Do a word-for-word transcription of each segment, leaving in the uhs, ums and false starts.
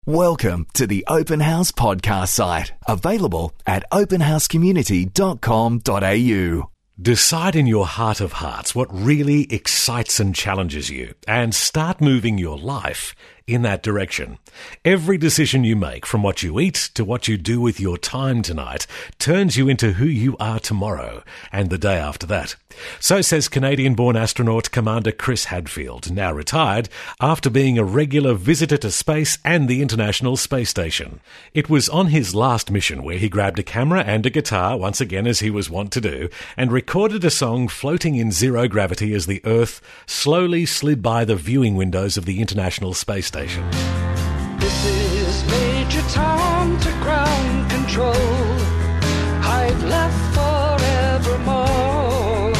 Welcome to the Open House podcast site, available at open house community dot com dot a u. Decide in your heart of hearts what really excites and challenges you, and start moving your life in that direction. Every decision you make, from what you eat to what you do with your time tonight, turns you into who you are tomorrow and the day after that. So says Canadian-born astronaut Commander Chris Hadfield, now retired, after being a regular visitor to space and the International Space Station. It was on his last mission where he grabbed a camera and a guitar, once again as he was wont to do, and recorded a song floating in zero gravity as the Earth slowly slid by the viewing windows of the International Space Station. This is Major Tom to ground control. I've left forevermore,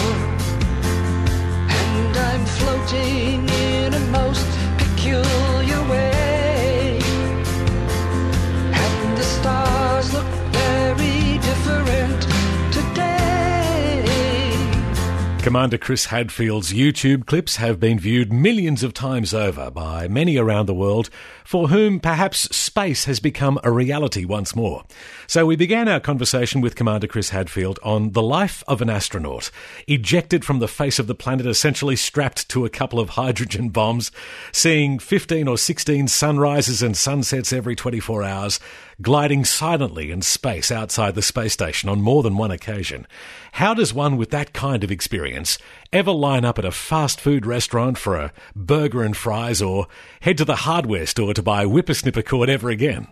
and I'm floating in a most peculiar way, and the stars look very different today. Commander Chris Hadfield's YouTube clips have been viewed millions of times over by many around the world, for whom perhaps space has become a reality once more. So we began our conversation with Commander Chris Hadfield on the life of an astronaut, ejected from the face of the planet, essentially strapped to a couple of hydrogen bombs, seeing fifteen or sixteen sunrises and sunsets every twenty-four hours, gliding silently in space outside the space station on more than one occasion. How does one with that kind of experience ever line up at a fast food restaurant for a burger and fries, or head to the hardware store to buy whippersnipper cord ever again?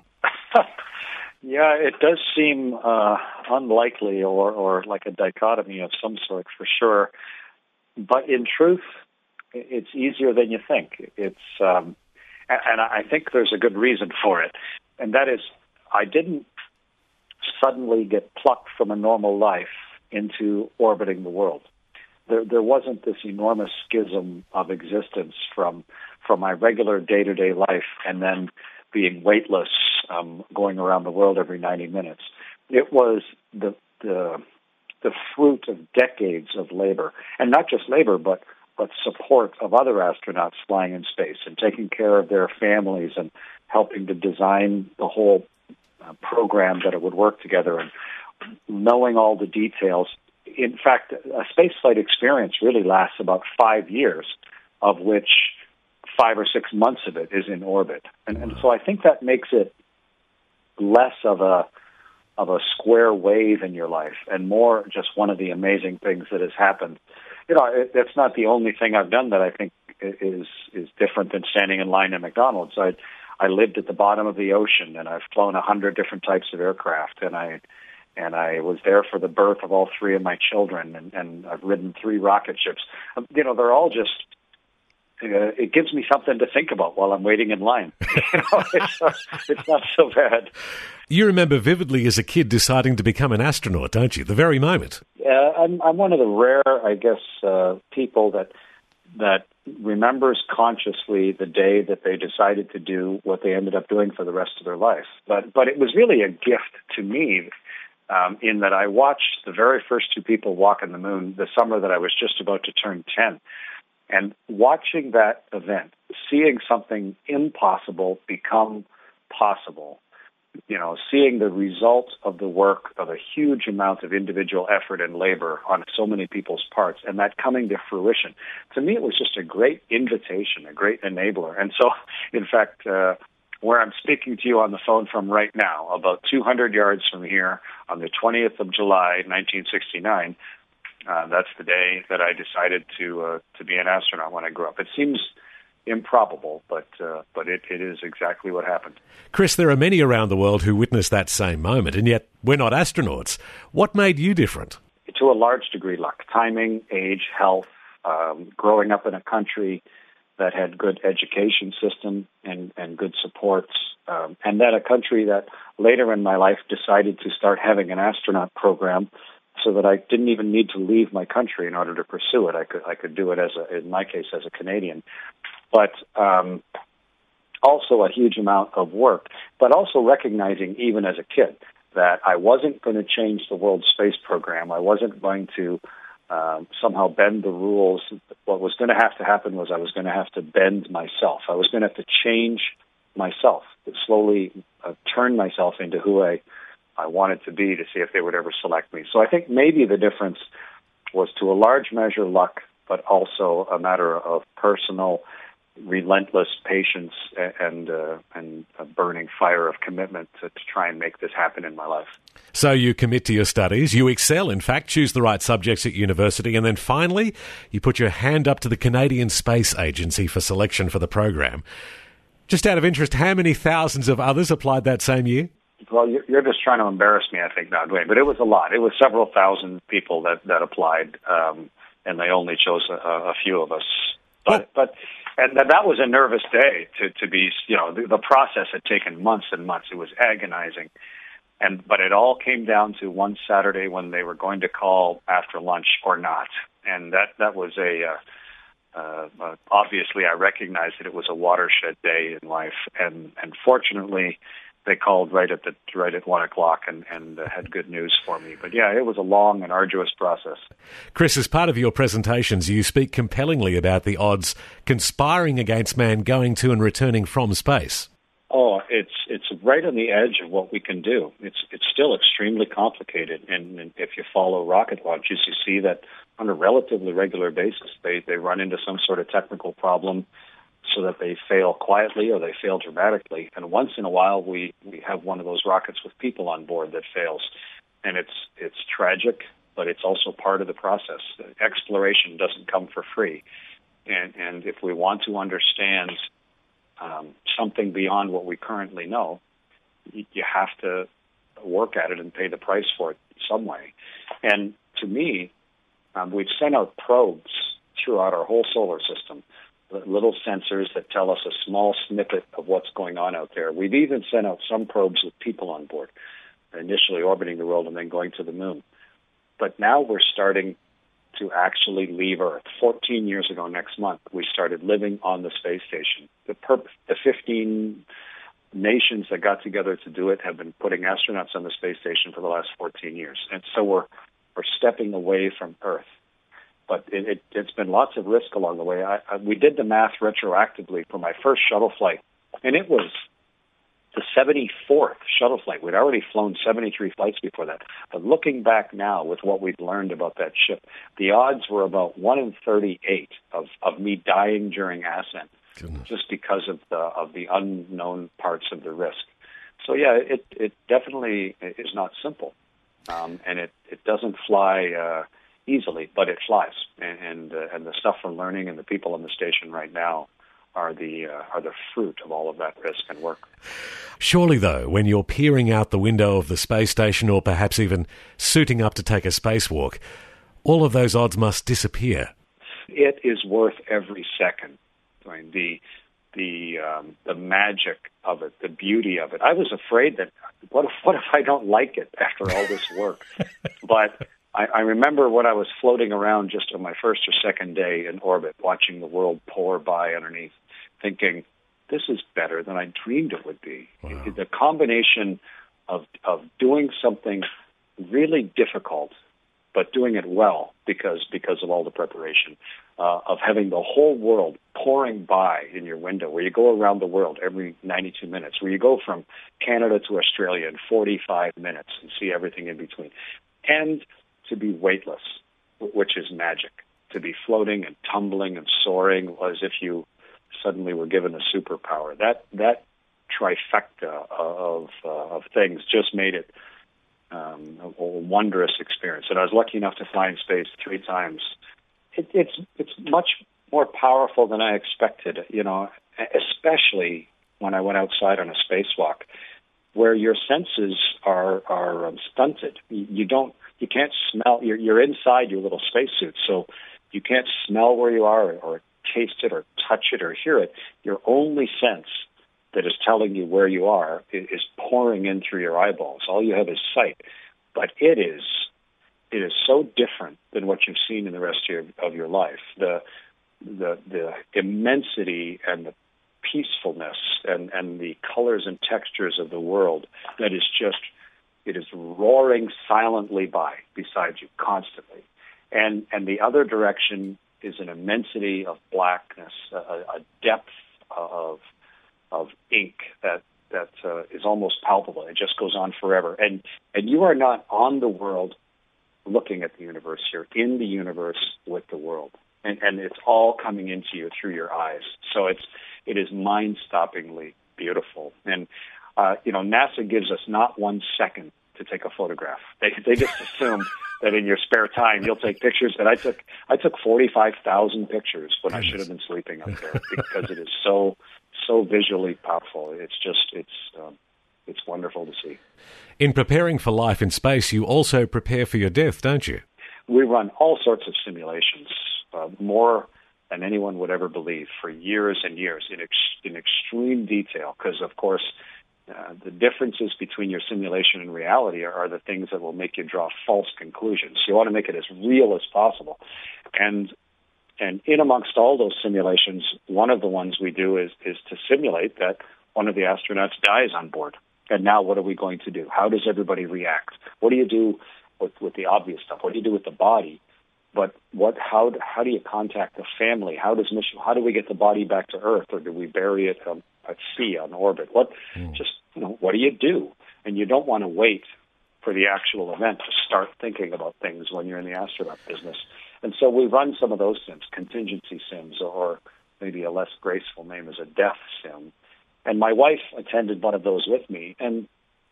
Yeah, it does seem uh, unlikely, or, or like a dichotomy of some sort, for sure. But in truth, it's easier than you think. It's, um, and I think there's a good reason for it, and that is, I didn't suddenly get plucked from a normal life into orbiting the world. There, there wasn't this enormous schism of existence from from my regular day-to-day life and then being weightless, um, going around the world every ninety minutes. It was the the the fruit of decades of labor, and not just labor, but but support of other astronauts flying in space and taking care of their families and helping to design the whole uh, program that it would work together, and knowing all the details. In fact, a spaceflight experience really lasts about five years, of which five or six months of it is in orbit. And, and so I think that makes it less of a of a square wave in your life and more just one of the amazing things that has happened. You know, it, that's not the only thing I've done that I think is is different than standing in line at McDonald's. I I lived at the bottom of the ocean, and I've flown a hundred different types of aircraft, and I and I was there for the birth of all three of my children, and, and I've ridden three rocket ships. You know, they're all just, uh, it gives me something to think about while I'm waiting in line. You know, it's, uh, it's not so bad. You remember vividly as a kid deciding to become an astronaut, don't you? The very moment. Yeah, I'm, I'm one of the rare, I guess, uh, people that that remembers consciously the day that they decided to do what they ended up doing for the rest of their life. But but it was really a gift to me, um, in that I watched the very first two people walk on the moon the summer that I was just about to turn ten. And watching that event, seeing something impossible become possible, you know, seeing the result of the work of a huge amount of individual effort and labor on so many people's parts, and that coming to fruition, to me it was just a great invitation, a great enabler. And so, in fact, uh, where I'm speaking to you on the phone from right now, about two hundred yards from here, on the twentieth of July, nineteen sixty-nine, uh, that's the day that I decided to uh, to be an astronaut when I grew up. It seems improbable, but uh, but it, it is exactly what happened. Chris, there are many around the world who witnessed that same moment, and yet we're not astronauts. What made you different? To a large degree, luck, timing, age, health, um, growing up in a country that had good education system and, and good supports, um, and then a country that later in my life decided to start having an astronaut program, so that I didn't even need to leave my country in order to pursue it. I could I could do it as a, in my case, as a Canadian. But um, also a huge amount of work, but also recognizing even as a kid that I wasn't going to change the world space program. I wasn't going to um, somehow bend the rules. What was going to have to happen was I was going to have to bend myself. I was going to have to change myself, to slowly uh, turn myself into who I, I wanted to be, to see if they would ever select me. So I think maybe the difference was to a large measure luck, but also a matter of personal, relentless patience and uh, and a burning fire of commitment to, to try and make this happen in my life. So you commit to your studies, you excel, in fact, choose the right subjects at university, and then finally you put your hand up to the Canadian Space Agency for selection for the program. Just out of interest, how many thousands of others applied that same year? Well, you're just trying to embarrass me, I think, now, Dwayne, but it was a lot. It was several thousand people that, that applied, um, and they only chose a, a few of us. But, but and that was a nervous day to, to be, you know, the, the process had taken months and months. It was agonizing. And but it all came down to one Saturday when they were going to call after lunch or not. And that, that was a, uh, uh, uh, obviously I recognized that it was a watershed day in life. And, and fortunately, they called right at the right at one o'clock and, and uh, had good news for me. But yeah, it was a long and arduous process. Chris, as part of your presentations, you speak compellingly about the odds conspiring against man going to and returning from space. Oh, it's it's right on the edge of what we can do. It's it's still extremely complicated, and, and if you follow rocket launches, you see that on a relatively regular basis, they they run into some sort of technical problem, so that they fail quietly or they fail dramatically. And once in a while, we, we have one of those rockets with people on board that fails. And it's it's tragic, but it's also part of the process. Exploration doesn't come for free. And, and if we want to understand um, something beyond what we currently know, you, you have to work at it and pay the price for it some way. And to me, um, we've sent out probes throughout our whole solar system, little sensors that tell us a small snippet of what's going on out there. We've even sent out some probes with people on board, initially orbiting the world and then going to the moon. But now we're starting to actually leave Earth. fourteen years ago next month, we started living on the space station. The, perp- the fifteen nations that got together to do it have been putting astronauts on the space station for the last fourteen years. And so we're, we're stepping away from Earth. But it, it, it's been lots of risk along the way. I, I, we did the math retroactively for my first shuttle flight, and it was the seventy-fourth shuttle flight. We'd already flown seventy-three flights before that. But looking back now with what we've learned about that ship, the odds were about one in thirty-eight of, of me dying during ascent, Goodness. just because of the of the unknown parts of the risk. So, yeah, it, it definitely is not simple, um, and it, it doesn't fly uh, easily, but it flies, and and, uh, and the stuff we're learning and the people on the station right now are the uh, are the fruit of all of that risk and work. Surely, though, when you're peering out the window of the space station, or perhaps even suiting up to take a spacewalk, all of those odds must disappear. It is worth every second. I mean, the the um, the magic of it, the beauty of it. I was afraid that what if what if I don't like it after all this work, but I, I remember when I was floating around just on my first or second day in orbit, watching the world pour by underneath, thinking, this is better than I dreamed it would be. Wow. The combination of of doing something really difficult, but doing it well because because of all the preparation, uh, of having the whole world pouring by in your window, where you go around the world every ninety-two minutes, where you go from Canada to Australia in forty-five minutes and see everything in between, and to be weightless, which is magic, to be floating and tumbling and soaring as if you suddenly were given a superpower. That that trifecta of uh, of things just made it um, a, a wondrous experience. And I was lucky enough to fly in space three times. It, it's it's much more powerful than I expected. You know, especially when I went outside on a spacewalk, where your senses are are um, stunted. You don't. You can't smell, you're, you're inside your little spacesuit, so you can't smell where you are or, or taste it or touch it or hear it. Your only sense that is telling you where you are is, is pouring in through your eyeballs. All you have is sight. But it is it is so different than what you've seen in the rest of your, of your life. The, the, the immensity and the peacefulness and, and the colors and textures of the world that is just... It is roaring silently by beside you constantly. And and the other direction is an immensity of blackness, a, a depth of of ink that that uh, is almost palpable. It just goes on forever. And and you are not on the world looking at the universe. You're in the universe with the world. And and it's all coming into you through your eyes. So it's it is mind-stoppingly beautiful. And, uh, you know, NASA gives us not one second to take a photograph. They they just assume that in your spare time you'll take pictures. And I took I took forty-five thousand pictures when I should have been sleeping up there because it is so so visually powerful. It's just it's um, it's wonderful to see. In preparing for life in space, you also prepare for your death, don't you? We run all sorts of simulations, uh, more than anyone would ever believe, for years and years in ex- in extreme detail. Because of course. Uh, the differences between your simulation and reality are, are the things that will make you draw false conclusions. You want to make it as real as possible. And and in amongst all those simulations, one of the ones we do is, is to simulate that one of the astronauts dies on board. And now what are we going to do? How does everybody react? What do you do with, with the obvious stuff? What do you do with the body? But what? How? How do you contact the family? How does mission? How do we get the body back to Earth, or do we bury it um, at sea on orbit? What? Mm. Just you know, what do you do? And you don't want to wait for the actual event to start thinking about things when you're in the astronaut business. And so we run some of those sims, contingency sims, or maybe a less graceful name is a death sim. And my wife attended one of those with me, and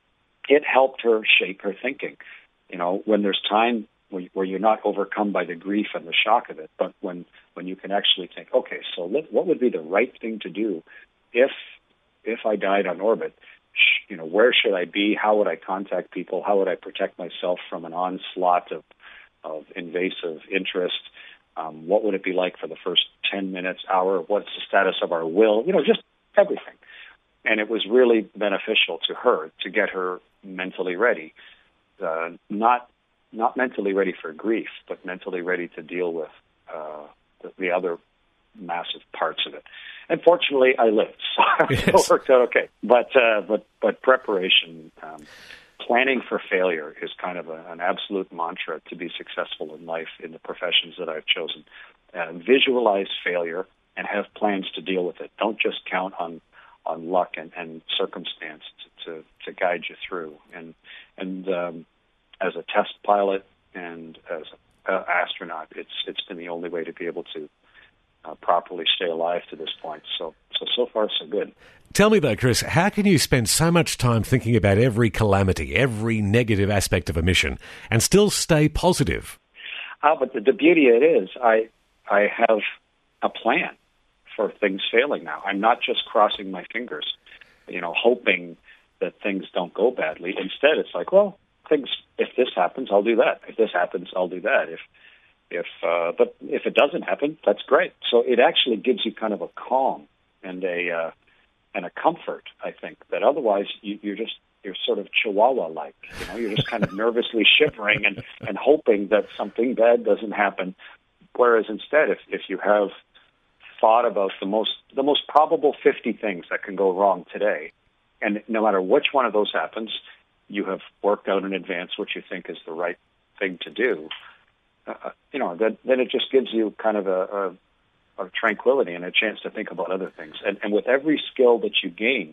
it helped her shape her thinking. You know, when there's time where you're not overcome by the grief and the shock of it, but when, when you can actually think, okay, so let, what would be the right thing to do if if I died on orbit? You know, where should I be? How would I contact people? How would I protect myself from an onslaught of, of invasive interest? Um, what would it be like for the first ten minutes, hour? What's the status of our will? You know, just everything. And it was really beneficial to her to get her mentally ready, uh, not not mentally ready for grief, but mentally ready to deal with uh, the, the other massive parts of it. And fortunately, I lived, so yes. It worked out okay. But uh, but but preparation, um, planning for failure is kind of a, an absolute mantra to be successful in life in the professions that I've chosen. Uh, visualize failure and have plans to deal with it. Don't just count on on luck and, and circumstance to, to to guide you through. And and um, as a test pilot and as an uh, astronaut, it's it's been the only way to be able to uh, properly stay alive to this point. So, so so far, so good. Tell me though, Chris, how can you spend so much time thinking about every calamity, every negative aspect of a mission, and still stay positive? Ah, but the, the beauty of it is, I I have a plan for things failing now. I'm not just crossing my fingers, you know, hoping that things don't go badly. Instead, it's like, well, things. If this happens, I'll do that. If this happens, I'll do that. If, if, uh, but if it doesn't happen, that's great. So it actually gives you kind of a calm and a uh, and a comfort. I think that otherwise you, you're just you're sort of Chihuahua-like. You know, you're just kind of nervously shivering and, and hoping that something bad doesn't happen. Whereas instead, if if you have thought about the most the most probable fifty things that can go wrong today, and no matter which one of those happens, you have worked out in advance what you think is the right thing to do, uh, you know, then, then it just gives you kind of a, a, a tranquility and a chance to think about other things. And, and with every skill that you gain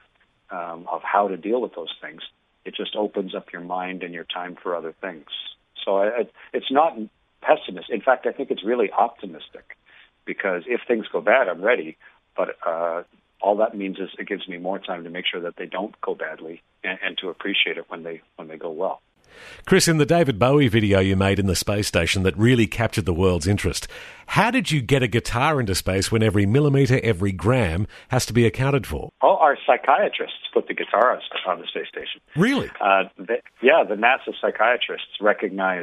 um, of how to deal with those things, it just opens up your mind and your time for other things. So I, I, it's not pessimist. In fact, I think it's really optimistic, because if things go bad, I'm ready. But uh, all that means is it gives me more time to make sure that they don't go badly, and, and to appreciate it when they when they go well. Chris, in the David Bowie video you made in the space station that really captured the world's interest, how did you get a guitar into space when every millimetre, every gram has to be accounted for? Oh, our psychiatrists put the guitar on, on the space station. Really? Uh, they, yeah, the NASA psychiatrists recognize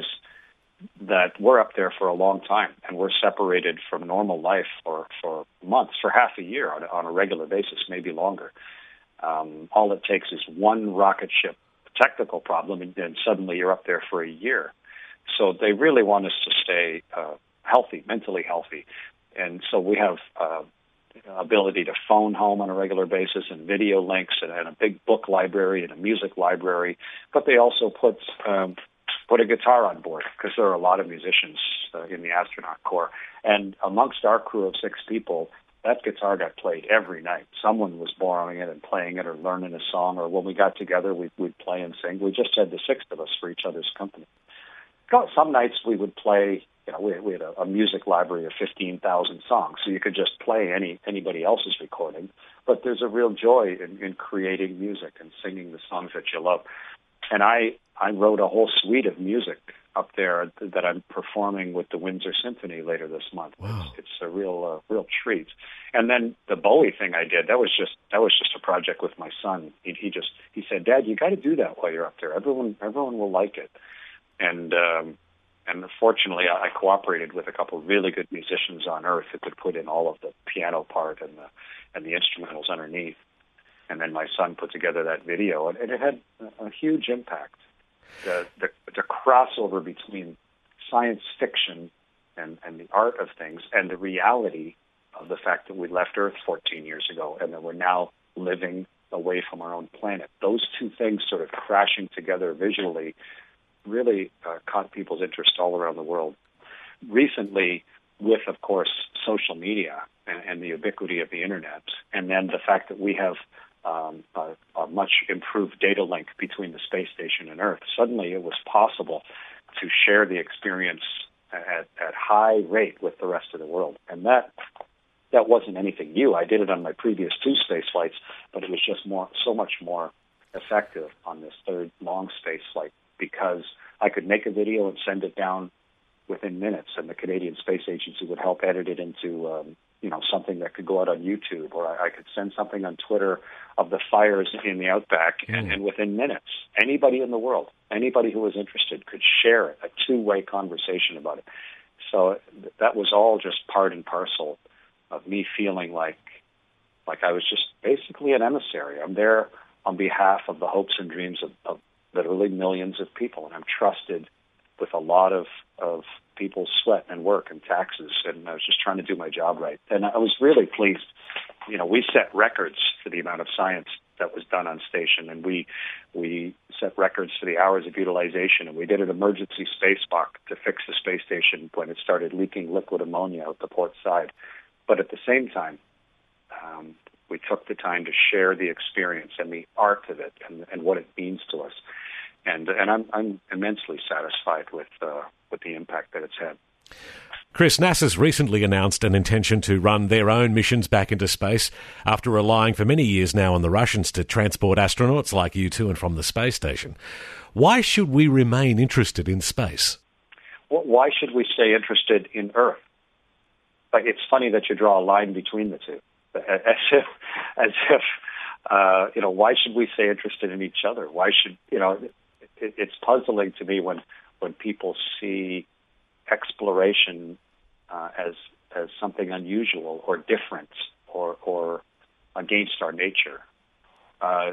that we're up there for a long time, and we're separated from normal life for, for months, for half a year on a, on a regular basis, maybe longer. Um, all it takes is one rocket ship technical problem, and then suddenly you're up there for a year. So they really want us to stay uh, healthy, mentally healthy. And so we have uh, ability to phone home on a regular basis, and video links, and, and a big book library and a music library. But they also put um, put a guitar on board, because there are a lot of musicians uh, in the astronaut corps. And amongst our crew of six people, that guitar got played every night. Someone was borrowing it and playing it or learning a song, or when we got together, we'd, we'd play and sing. We just had the six of us for each other's company. Some nights we would play, you know, we, we had a, a music library of fifteen thousand songs, so you could just play any anybody else's recording. But there's a real joy in, in creating music and singing the songs that you love. And I, I wrote a whole suite of music up there that I'm performing with the Windsor Symphony later this month. Wow. It's, it's a real, uh, real treat. And then the Bowie thing I did, that was just that was just a project with my son. He, he just he said, "Dad, you got to do that while you're up there. Everyone, everyone will like it." And um, and fortunately, I, I cooperated with a couple of really good musicians on Earth who could put in all of the piano part and the and the instrumentals underneath. And then my son put together that video, and, and it had a, a huge impact. The, the the crossover between science fiction and, and the art of things and the reality of the fact that we left Earth fourteen years ago and that we're now living away from our own planet. Those two things sort of crashing together visually really uh, caught people's interest all around the world. Recently, with, of course, social media and, and the ubiquity of the Internet, and then the fact that we have um, a, a much improved data link between the space station and Earth, suddenly it was possible to share the experience at, at high rate with the rest of the world. And that that wasn't anything new. I did it on my previous two space flights, but it was just more, so much more effective on this third long space flight because I could make a video and send it down within minutes, and the Canadian Space Agency would help edit it into um, you know, something that could go out on YouTube, or I, I could send something on Twitter of the fires in the outback, mm. and, and within minutes, anybody in the world, anybody who was interested could share it, a two-way conversation about it. So that was all just part and parcel of me feeling like like I was just basically an emissary. I'm there on behalf of the hopes and dreams of, of literally millions of people, and I'm trusted with a lot of, of people's sweat and work and taxes, and I was just trying to do my job right. And I was really pleased. You know, we set records for the amount of science that was done on station, and we we set records for the hours of utilization, and we did an emergency spacewalk to fix the space station when it started leaking liquid ammonia out the port side. But at the same time, um, we took the time to share the experience and the art of it and, and what it means to us. And and I'm I'm immensely satisfied with uh, with the impact that it's had. Chris, NASA's recently announced an intention to run their own missions back into space after relying for many years now on the Russians to transport astronauts like you to and from the space station. Why should we remain interested in space? Well, why should we stay interested in Earth? Like, it's funny that you draw a line between the two, as if as if uh, you know, why should we stay interested in each other? Why should you know? It, it's puzzling to me when when people see exploration uh, as as something unusual or different or or against our nature. Uh,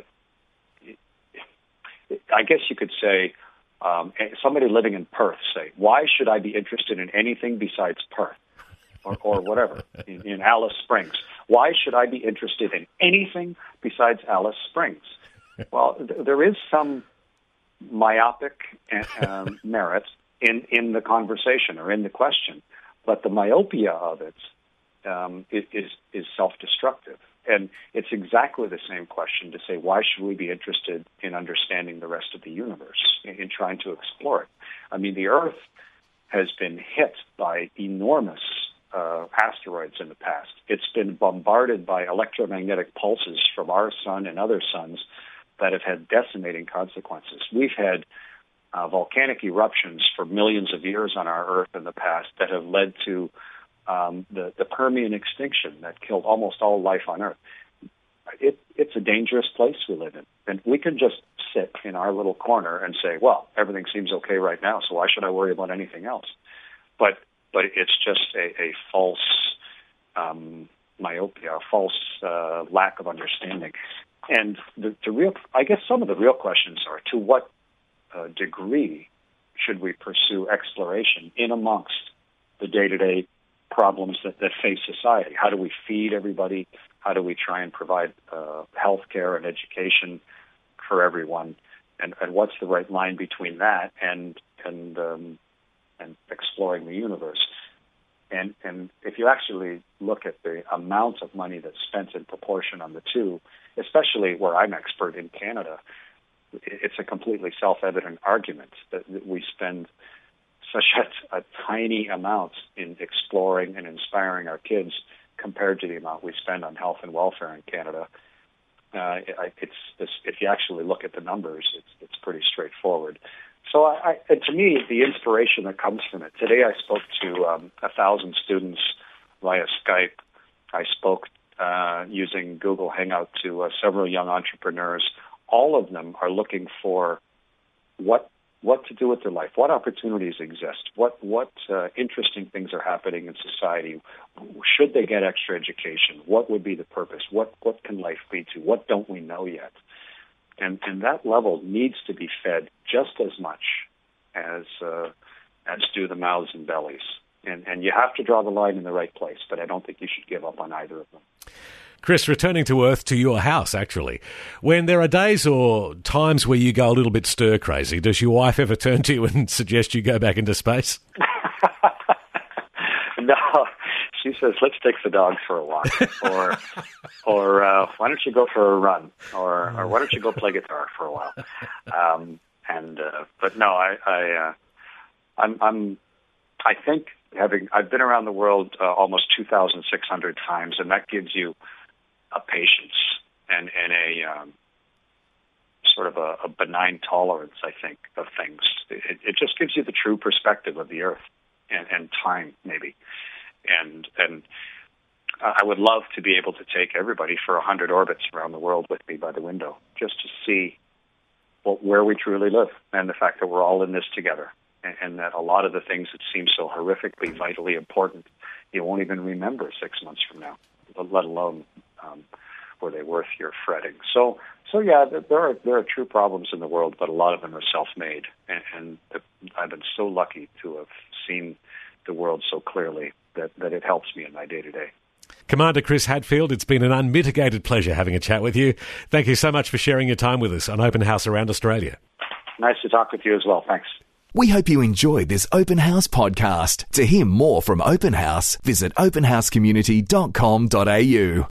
I guess you could say um, somebody living in Perth say, why should I be interested in anything besides Perth or, or whatever in, in Alice Springs? Why should I be interested in anything besides Alice Springs? Well, th- there is some myopic um, merit in, in the conversation or in the question, but the myopia of it um, is, is self-destructive. And it's exactly the same question to say, why should we be interested in understanding the rest of the universe, in, in trying to explore it? I mean, the Earth has been hit by enormous uh, asteroids in the past. It's been bombarded by electromagnetic pulses from our sun and other suns that have had decimating consequences. We've had uh, volcanic eruptions for millions of years on our Earth in the past that have led to um, the, the Permian extinction that killed almost all life on Earth. It, it's a dangerous place we live in. And we can just sit in our little corner and say, well, everything seems okay right now, so why should I worry about anything else? But but it's just a, a false um, myopia, a false uh, lack of understanding. And the, the real, I guess some of the real questions are, to what uh, degree should we pursue exploration in amongst the day-to-day problems that, that face society? How do we feed everybody? How do we try and provide uh, health care and education for everyone? And, and what's the right line between that and and um, and exploring the universe? And, and if you actually look at the amount of money that's spent in proportion on the two, especially where I'm expert in Canada, it's a completely self-evident argument that, that we spend such a, a tiny amount in exploring and inspiring our kids compared to the amount we spend on health and welfare in Canada. Uh, it's, it's if you actually look at the numbers, it's, it's pretty straightforward. So, I, I, and to me, the inspiration that comes from it. Today, I spoke to um, a thousand students via Skype. I spoke uh, using Google Hangout to uh, several young entrepreneurs. All of them are looking for what what to do with their life, what opportunities exist, what what uh, interesting things are happening in society. Should they get extra education? What would be the purpose? What what can life lead to? What don't we know yet? And and that level needs to be fed just as much as uh, as do the mouths and bellies. And and you have to draw the line in the right place, but I don't think you should give up on either of them. Chris, returning to earth, to your house, actually, when there are days or times where you go a little bit stir-crazy, does your wife ever turn to you and suggest you go back into space? No, she says, let's take the dogs for a walk, or or uh, why don't you go for a run, or, or why don't you go play guitar for a while? Um, and uh, but no, I, I uh, I'm, I'm I think having I've been around the world uh, almost two thousand six hundred times, and that gives you a patience and, and a um, sort of a, a benign tolerance, I think, of things. It, it just gives you the true perspective of the earth and, and time, maybe. And and I would love to be able to take everybody for a hundred orbits around the world with me by the window, just to see what, where we truly live, and the fact that we're all in this together, and, and that a lot of the things that seem so horrifically, vitally important, you won't even remember six months from now, let alone um, were they worth your fretting. So, so yeah, there are there are true problems in the world, but a lot of them are self-made, and, and I've been so lucky to have seen the world so clearly that, that it helps me in my day-to-day. Commander Chris Hadfield, it's been an unmitigated pleasure having a chat with you. Thank you so much for sharing your time with us on Open House Around Australia. Nice to talk with you as well. Thanks. We hope you enjoyed this Open House podcast. To hear more from Open House, visit open house community dot com dot a u.